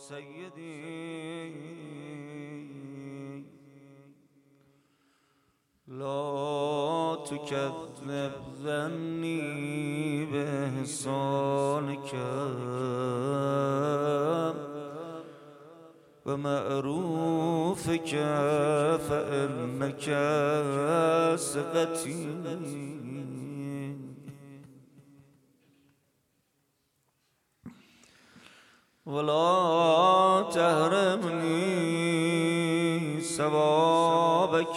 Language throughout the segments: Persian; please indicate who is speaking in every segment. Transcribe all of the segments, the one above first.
Speaker 1: سيدي لا تكذب ظني بإحسانك ومعروفك فإنك ثقتي ولا تحرمني ثوابك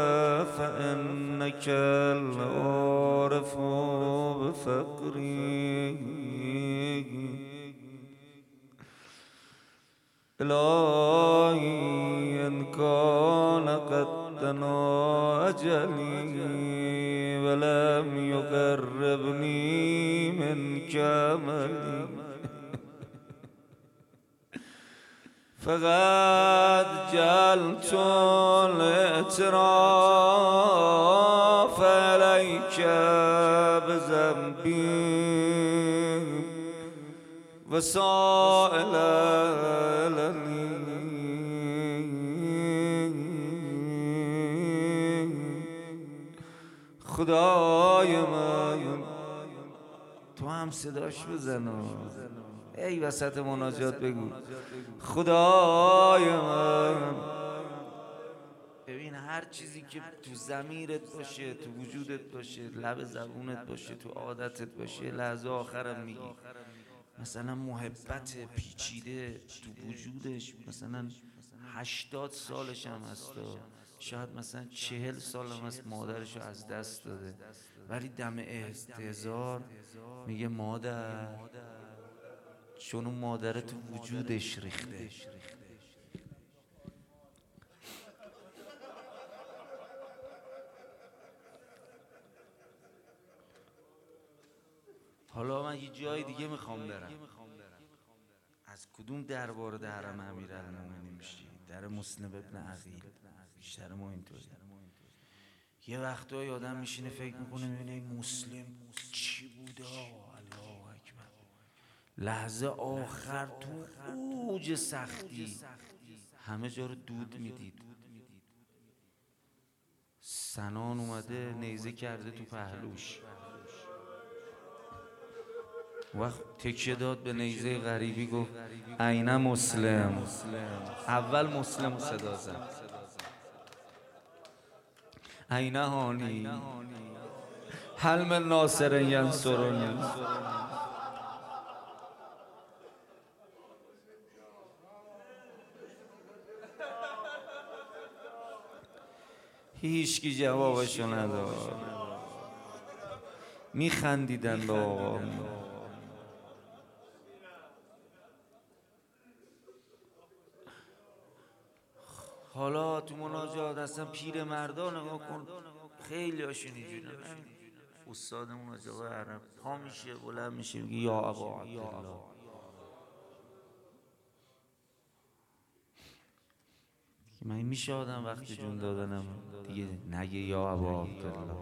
Speaker 1: فإنك العارف بفقري إلهي إن كان قد دنا أجلي ولم يقربني منك عملي فقد جعلت الاعتراف عليك بذنبي وسائلا خدای من تو هم صداش بزن ای وسط مناجات بگو خدای من. ببین هر چیزی که تو ضمیرت باشه، تو وجودت باشه، لب زبونت باشه، تو عادتت باشه، لحظه آخرم میگی. مثلا محبت پیچیده تو وجودش، مثلا 80 سالش هم هست، شاید مثلا 40 سال هم هست مادرشو از دست داده، ولی دم استحضار میگه مادر، چون اون مادر تو وجودش ریخته. حالا من یه جای دیگه میخوام برم. از کدوم در وارد حرم امیرالمومنین میشی؟ در مسلم ابن عقیل. بیشتر ما اینطوری. یه وقتایی آدم میشینه فکر میکنه ببینه مسلم چی بوده. الله اکبر. لحظه آخر تو اوج سختی همه جا رو دود میدید. سنان اومده نیزه کرده تو پهلوش، وقت تکیه داد به نیزه غریبی، گفت این مسلم. اول مسلم صدا زد، این هانی هل من ناصر ینصرنی. هیچکی جوابشو نداد، میخندیدن به آقا. حالا تو مناجات اصلا پیر مردا نگاه کن، خیلی هاشون اینجوری. استادمون از آقای عرب پا میشه بلند میشه میگه یا ابا عبدالله. من میشه آدم وقتی جون دادنم دیگه نگه یا ابا عبدالله.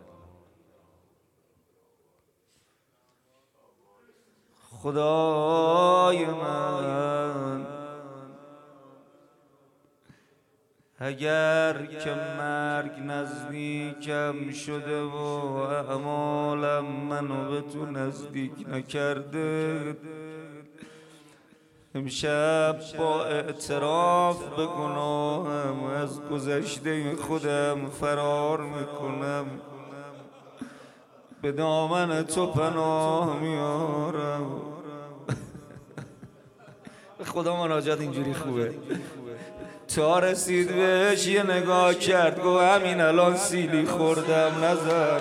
Speaker 1: خدای من اگر که مرگ نزدیکم شده و اعمالم منو به تو نزدیک نکرده، امشب با اعتراف به گناهم از گذشته خودم فرار میکنم، به دامن تو پناه میارم. به خدا مناجات اینجوری خوبه. تا رسید بهش یه نگاه کرد، گو همین الان سیلی خوردم نظر.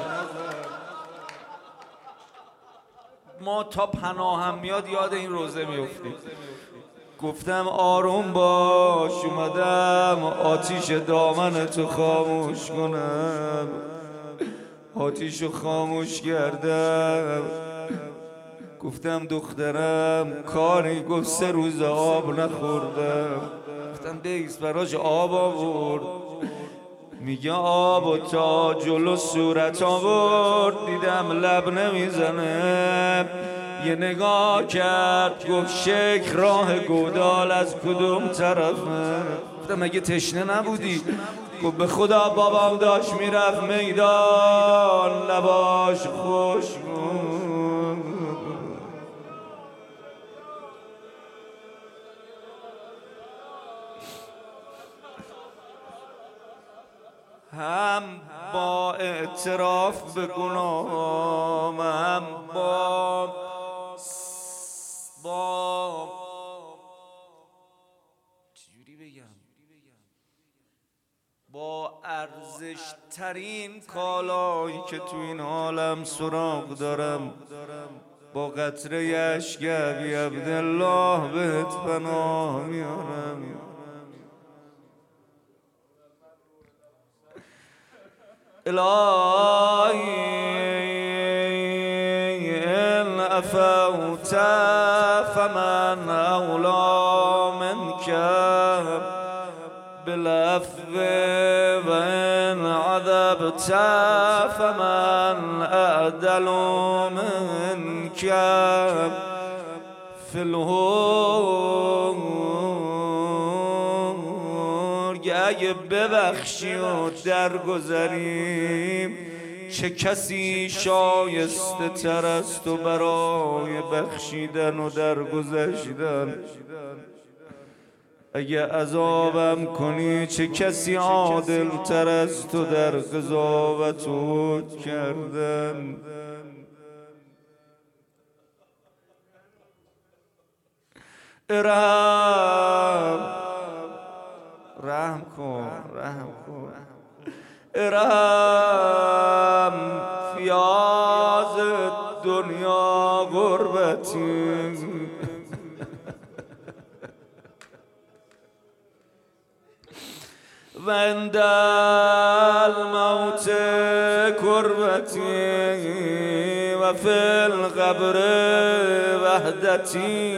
Speaker 1: ما تا پناهم میاد یاد این روزه میفتیم. گفتم آروم باش، اومدم آتیش دامن تو خاموش کنم. آتیشو خاموش کردم، گفتم دخترم کاری؟ گفت 3 روز آب نخوردم. گفتم بیس براش آب آورد. میگه آب و تا جلو صورت آورد، دیدم لب نمیزنه. یه نگاه کرد گفت شیخ راه گودال از کدوم طرفه؟ گفتم مگه تشنه نبودی؟ گفت به خدا بابام داشت میرفت میدان لباش خوش هم با اعتراف به گناهم، هم چجوری بگم، با ارزش ترین کالایی که تو این عالم سراغ دارم، با قطره اشک ابی عبدالله بهت پناه میارم. الهی ان عفوت فمن اولی منک بالعفو و ان عذبت فمن اعدل منک فی الهور. اگه ببخشی و درگذریم چه کسی شایسته تر است و برای بخشیدن و درگذشتن؟ اگه عذابم کنی چه کسی عادل تر است و در قضاوت و حکم کردن؟ رحم کن ارحم فیاض دنیا غربتی و عند الموت کربتی و فی القبر وحدتی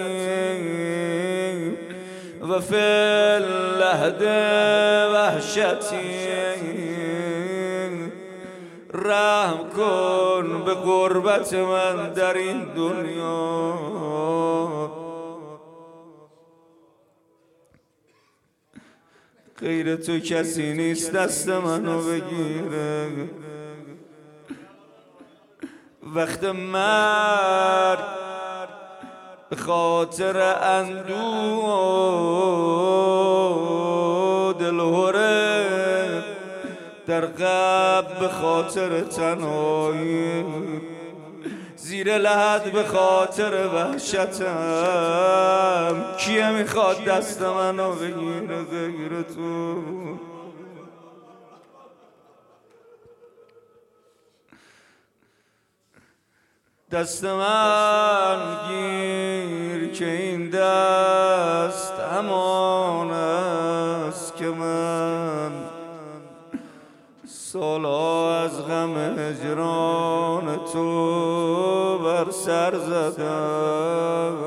Speaker 1: و فی اللحد وحشتی. رحم کن به غربت من در این دنیا. غیر تو کسی نیست دست منو بگیره. وقت مرگ به خاطر اندوه و دلهره، در قبر به خاطر تنهایی، زیر لحد به خاطر وحشتم، کیه میخواد دست منو بگیره غیر تو؟ دست من گیر که این دست همان است که من سالا از غم هجران تو بر سر زدم.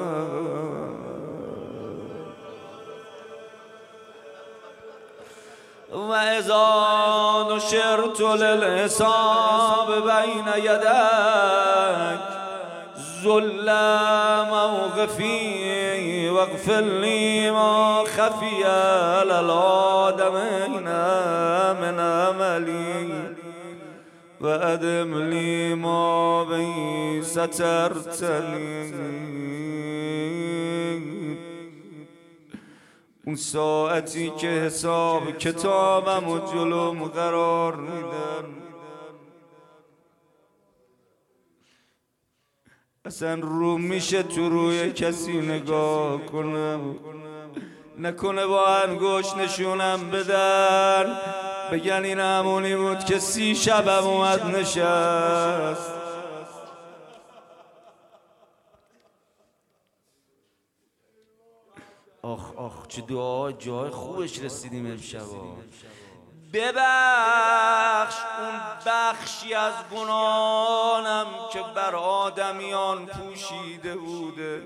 Speaker 1: و اذا نشرت للحساب بین یدک ذل موقفی واغفر لی ما خفی علی الآدمین من عملی و ادم لی ما بی سترتنی. اون ساعتی که حساب کتابم و جلوم قرار میدن، اصلا رو میشه تو روی کسی نگاه کنم، نکنه با انگشت نشونم بدن بگن این همونی بود که 30 شبم اومد نشست. آخ چه دعا جای خوبش رسیدیم امشبا. ببخش اون بخشی از گناهانم که بر آدمیان پوشیده بوده.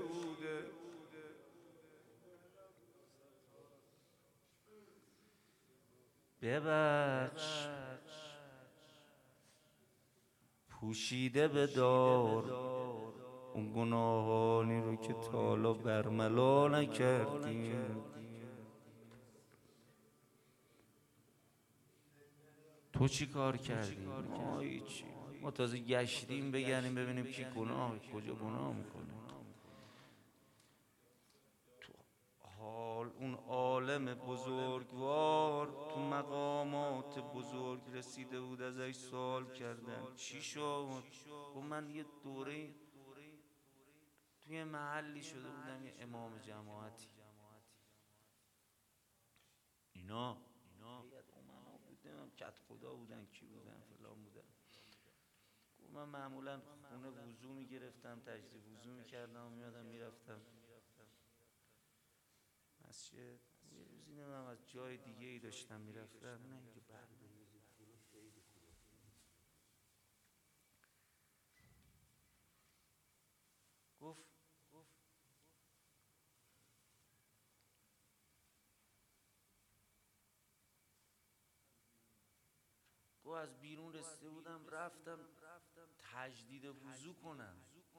Speaker 1: ببخش پوشیده بدار اون گناهانی رو که تا حالا برملا نکردیم. تو چی کار کردی؟ ما هیچی. ما تازه گشتیم بگردیم ببینیم کی گناه کجا گناه میکنه. تو حال اون عالم بزرگوار تو مقامات بزرگ رسیده بود، ازش سوال کردن چی شد؟ و من یه دوره توی محلی شده بودم، یه امام جماعتی، اینا امنا بودن، کت خدا بودن، کی بودن، فلان بودن. من معمولا خونه وضو میگرفتم، تجدید وضو میکردم و میادم میرفتم مسجد. یه روزی نمیدونم از جای دیگه ای داشتم میرفتم، نه اینجا گفت از بیرون رسیده بودم رفتم تجدید وضو کنم،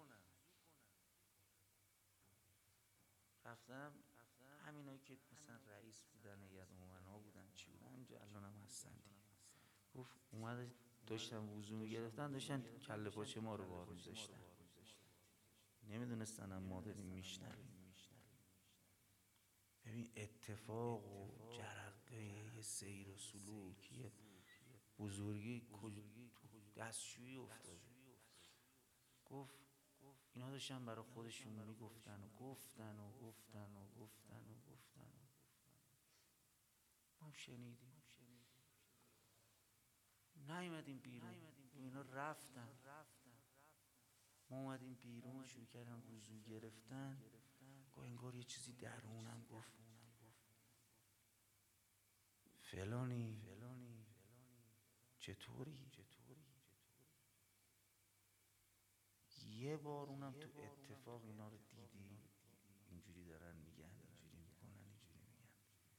Speaker 1: رفتم همینایی که مثلا رئیس بودن یا امنا بودن چی بودن اینجا الان هم هستن دیگه. گفت اومده داشتن وضو میگرفتن، داشتن کله پاچه ما رو بار میذاشتن، نمیدونستن هم ما داریم میشنویم. ببین اتفاق و جرقه یه سیر و سلوکی بزرگی دستشویی افتاده. گفت اینا داشتن برای خودشون میگفتن و گفتن و گفتن و گفتن و گفتن و ما شنیدیم، نیومدیم بیرون، اینا رفتن. ما اومدیم بیرون شروع کردم وضو گرفتن. گفت انگار یه چیزی درونم گفت فلانی چطوری؟ یه بار اونم تو اتفاق اینا رو دیدی اینجوری دارن میگن، اینجوری میکنن، اینجوری میگن.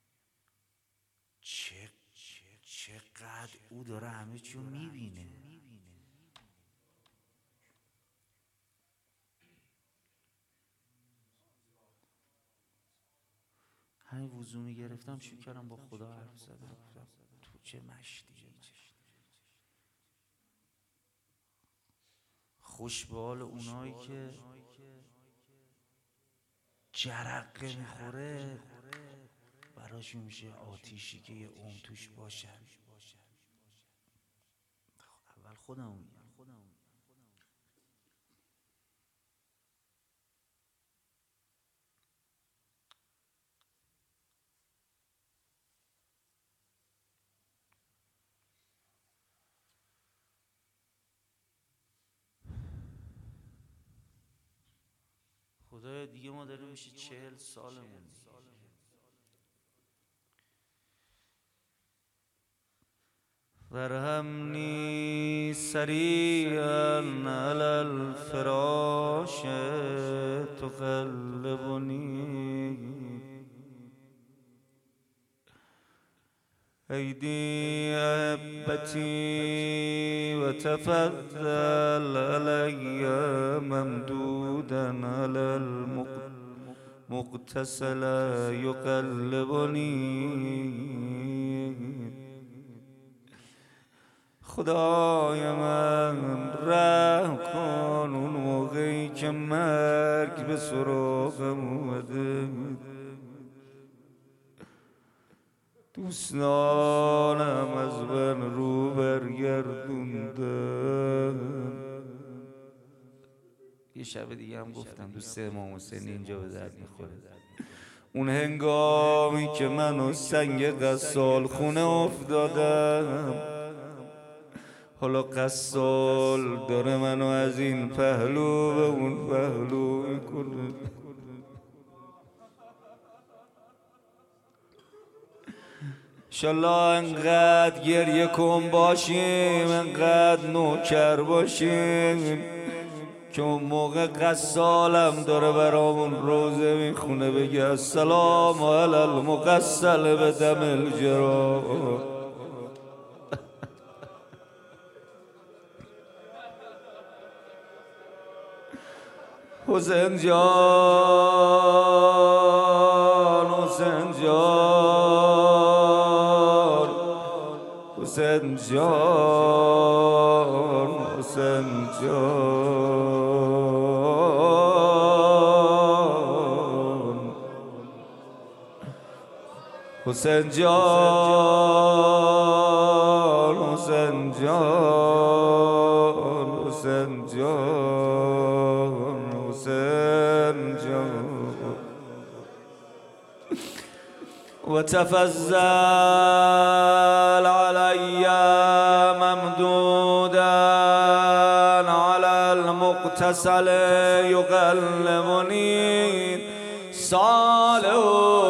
Speaker 1: چقدر او داره همه چیو میبینه. همین وضو میگرفتم شروع کردم با خدا حرف زدم، تو چه مشتی، خوش به حال اونایی که جرقه میخوره براشون میشه آتیشی که یه اون توش باشن. اول خودمو میگم. خدایا دیگه ما داریم میشه 40 سالمون. ورحمنی سریعا علی الفراش تقلبنی ایدی احبتی و تفضل علی ممدودا علی المغتسل یقلبنی. خدای من رحم کن اون موقعی که مرگ به سراغم اومده، دوستانم از من رو برگردوندن. یه شب دیگه هم گفتم دوست امام حسین اینجا به درد میخوره. اون هنگامی که منو سنگ غسال خونه افتادم، حالا غسال داره منو از این پهلو به اون پهلو میکنه. انشالله انقدر گریه کن باشیم، انقدر نوکر باشیم که اون موقع غسالم داره برامون روزه میخونه بگه السلام علی المغسل به دم الجراح. حسین جان حسین جان حسین جان حسین جان حسین جان حسین جان حسین جان حسین جان وتفضل علي ممدودا على المغتسل يقلبني صالح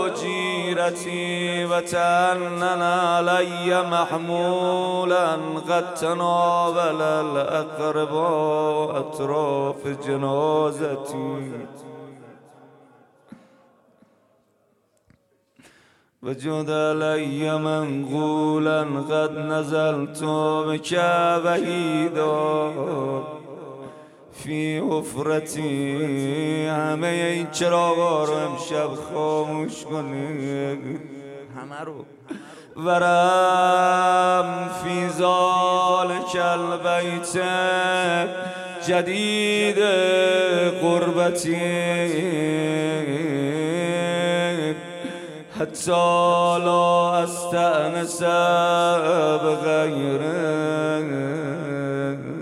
Speaker 1: جيرتي وتأنن علي محمولا قد تناول الأقرباء أطراف جنازتي وجد علي منقولا قد نزلت بك وحيدا في حفرتي همه این چراغا رو امشب خاموش کنید همه رو ورم فی ذلک البیت جدید قربتی حتی لا استأنس بغیرک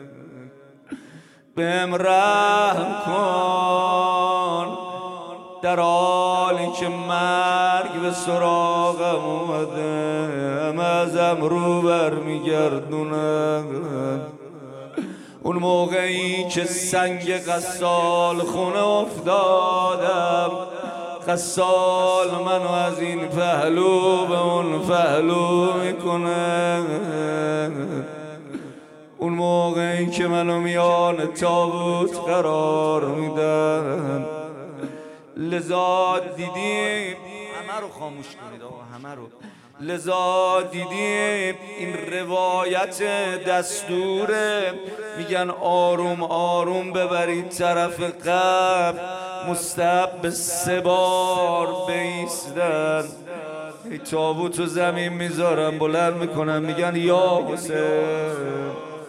Speaker 1: بهم رحم کن در حالی که مرگ به سراغم اومده ازم رو برمیگردونم اون موقعی که سنگ غسال خونه افتادم غسال منو از این پهلو به اون پهلو میکنه اون موقعی که منو میان تابوت قرار میدن لذا دیدیم همه رو خاموش کنید آقا همه رو لذا دیدیم این روایت دستوره میگن آروم آروم ببرید طرف قبر مستحب به 3 بار بیستن تابوت و زمین میذارن بلند میکنن میگن یا حسین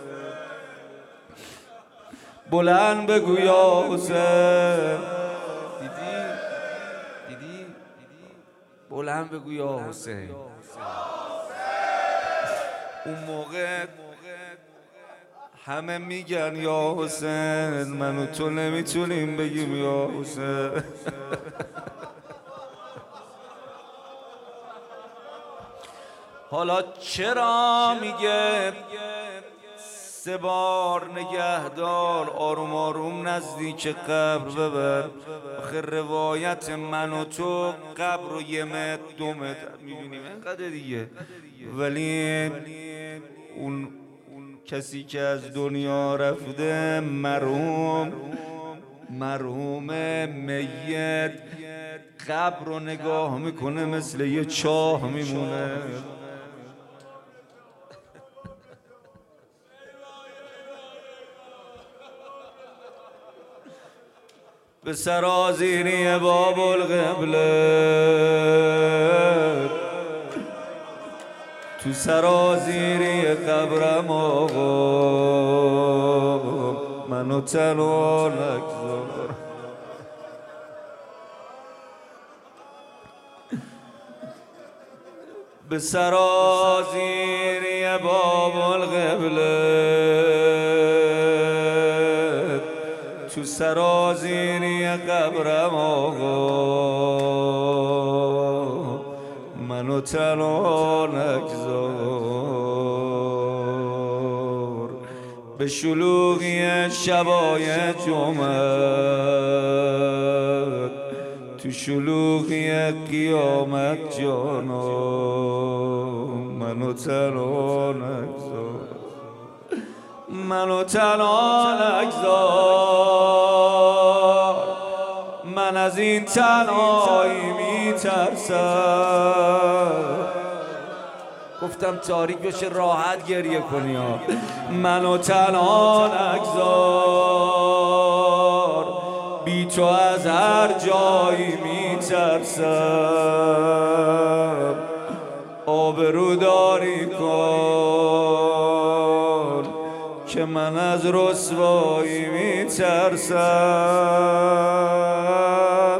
Speaker 1: بلند بگو یا حسین دیدی بلند بگو یا حسین اون موقع همه میگن یا حسین من و تو نمیتونیم بگیم یا حسین حالا چرا میگه 3 بار نگهدار آروم آروم نزدیک قبر ببر آخه روایت من و تو قبر رو 1 متر 2 متر میبینیم اینقدر دیگه ولی اون کسی که از دنیا رفته مرحوم میت قبر رو نگاه میکنه مثل یه چاه میمونه به سرازیری باب القبله تو سرازیری قبرم آقا منو تنها نگذار به سرازیری باب القبله تو سرازیری قبرم آقا منو تنها نگذار به شلوغی شبای جمعه تو شلوغی قیامت جانا منو تنها نگذار منو تنها نگذار من از این تنهایی میترسم گفتم تاریک بشه راحت گریه کنی منو تنها نگذار بی تو از هر جایی میترسم آبروداری کن که من از رسوایی میترسم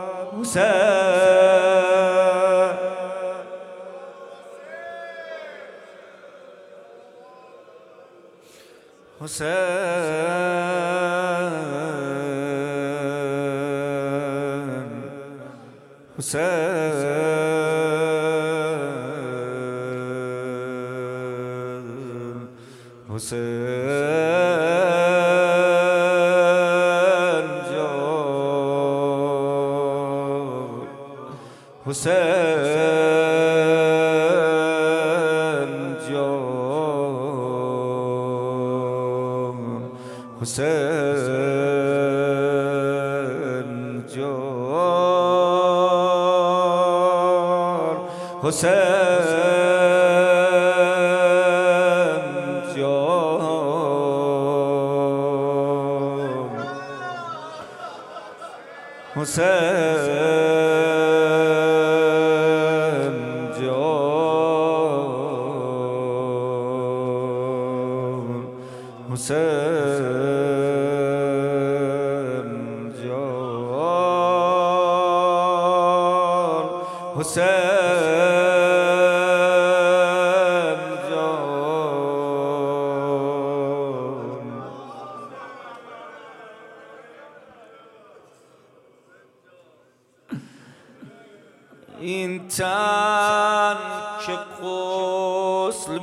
Speaker 1: این تن که غسل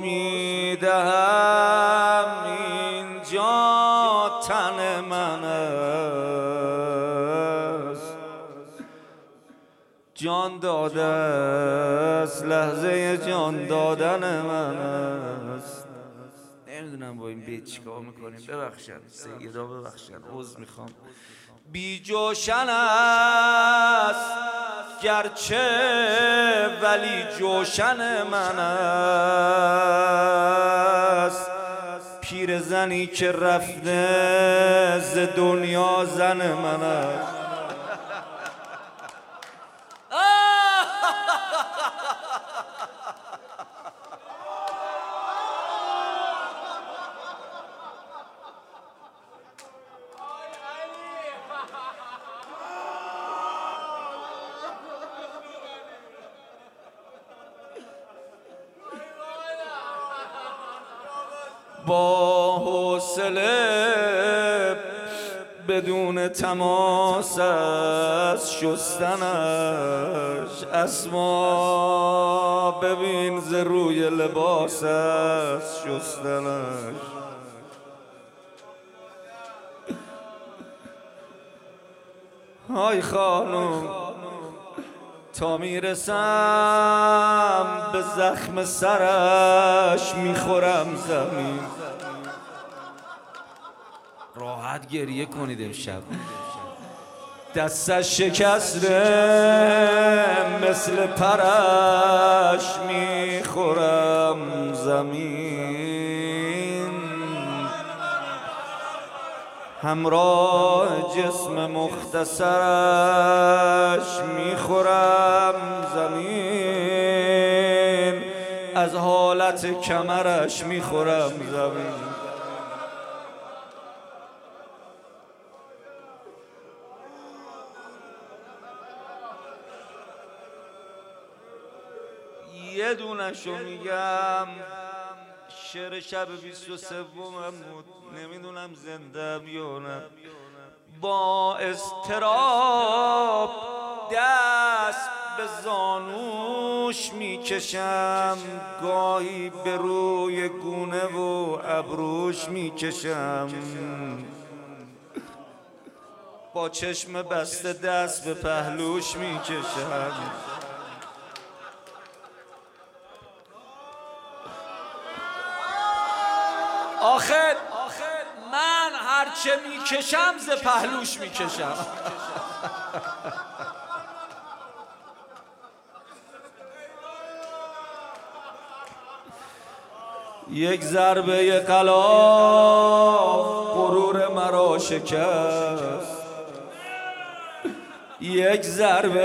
Speaker 1: میدهم اینجا تن من است جان داده است لحظه جان دادن من است نمیدونم با این بیت چیکار میکنیم ببخشن سیدا ببخشن عذر میخوام بی جوشن است گرچه ولی جوشن من است پیرزنی که رفته ز دنیا زن من است با حوصله بدون تماس از شستنش اسما ببین ز روی لباس از شستنش های خانم تا میرسم به زخم سرش میخورم زمین راحت گریه کنید امشب دستش شکسته مثل پرش میخورم زمین همراه جسم مختصرش میخورم زمین از حالت کمرش میخورم زمین یه دونشو میگم شعر شب 23 بود نمیدونم زنده یا نه با اضطراب دست به زانوش میکشم گاهی به روی گونه و ابروش میکشم با چشم بسته دست به پهلوش میکشم آخر من هرچه میکشم ز پهلوش میکشم یک ضربه غلاف غرور مرا شکست یک ضربه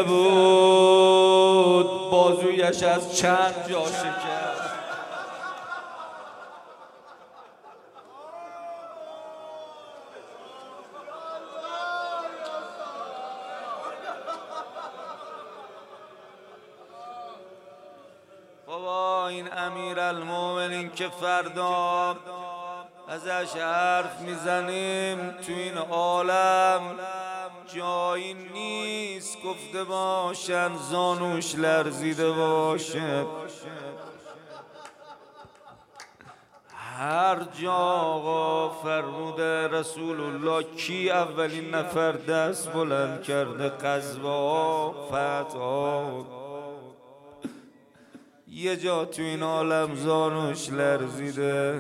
Speaker 1: بود بازویش از چند جا شکست. بابا این امیرالمومنین که فردا ازش حرف میزنیم تو این عالم جایی نیست گفته باشن زانوش لرزیده باشه. هر جا آقا فرموده رسول الله کی اولین نفر دست بلند کرده غزوه فتح، یه جا تو این عالم زانوش لرزیده،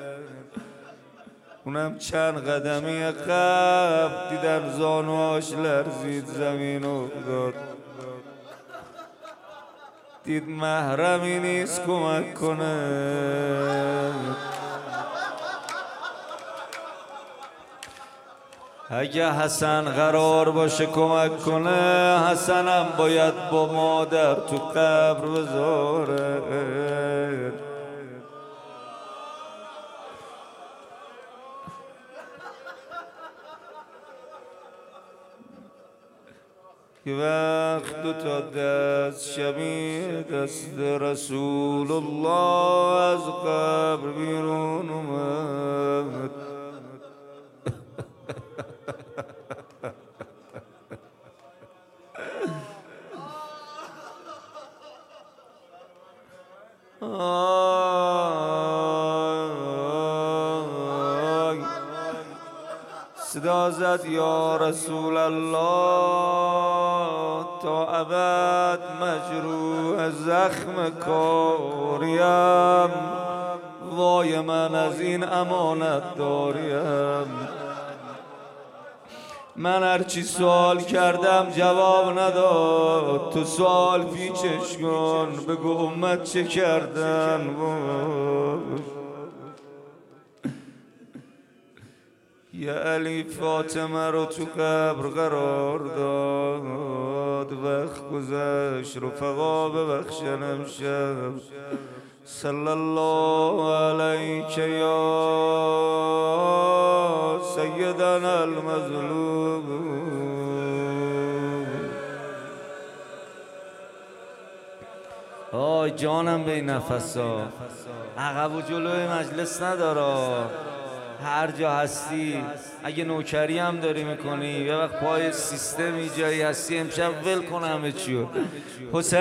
Speaker 1: اونم چند قدمی قبل دیدن زانوهاش لرزید زمین افتاد، دید محرمی نیست کمک کنه. اگه حسن قرار باشه کمک کنه حسنم باید با مادر تو قبر بذاره. که وقت دو تا دست شبیه دست رسول الله از قبر بیرون اومد. صدا زد یا رسول الله تا ابد مجروح زخم کاریم، وای من از این امانت داریم. من هرچی سوال کردم جواب نداد، تو سوال پیچش کن بگو امت چه کردن. یا علی فاطمه رو تو قبر قرار داد، وقت گذشت رفقا ببخشن امشب. صلی الله علیک یا سیدنا المظلوم. آی جانم به این نفسا، عقب و جلوی مجلس نداره. هر جا هستی اگه نوکری هم داری میکنی یه وقت پای سیستمی جایی هستی امشب ول کن همه چیو. حسین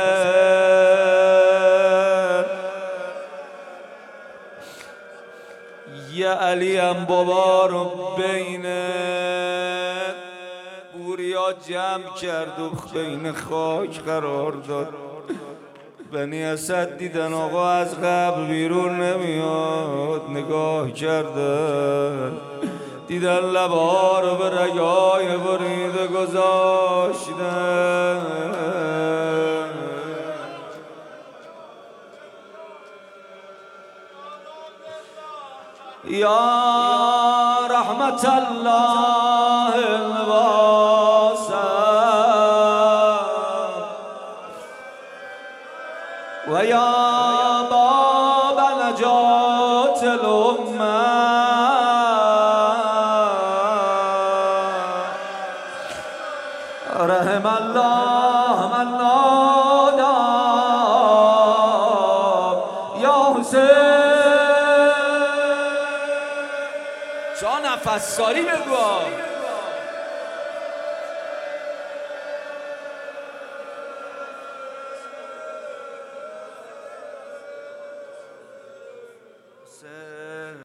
Speaker 1: یه علی هم بابا رو بین بوریا جمع کرد و بین خاک قرار داد. بنی اسد دیدن آقا از قبر بیرون نمیاد، نگاه کردن دیدن لبها رو به رگای بریده گذاشتن. یا رحمت الله و یا باب نجات الامه، رحم الله من نادى یا حسین. جا نفس ساری بگو.